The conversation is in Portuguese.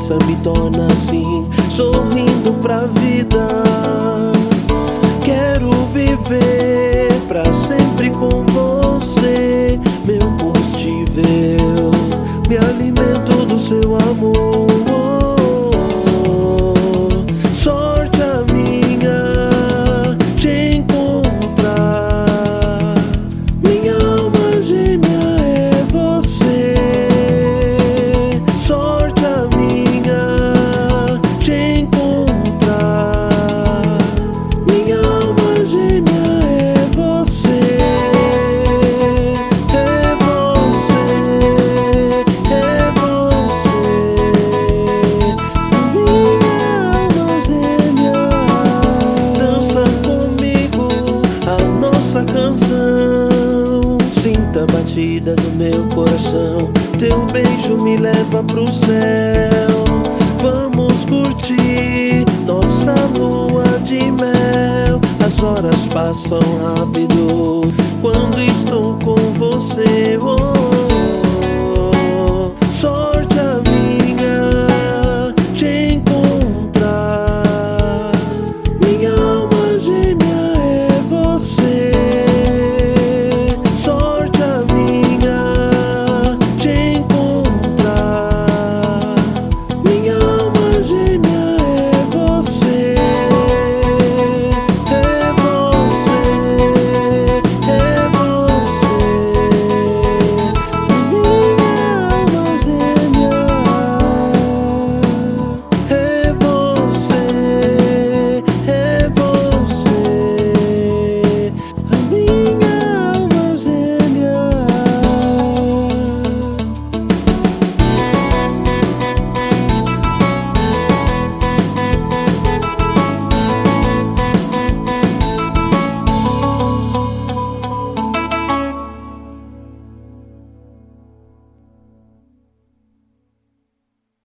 força me torna assim, sorrindo pra vida. Quero viver pra sempre com você, meu combustível, me alimento do seu amor. Sorte a minha te encontrar, minha alma gêmea é você. Sorte a minha te encontrar, minha alma gêmea é você. É você, é você, minha alma gêmea. Dança comigo a nossa canção, sinta a batida do meu coração, teu beijo me leva pro céu. Vamos curtir nossa lua de mel. As horas passam rápido quando estou com você.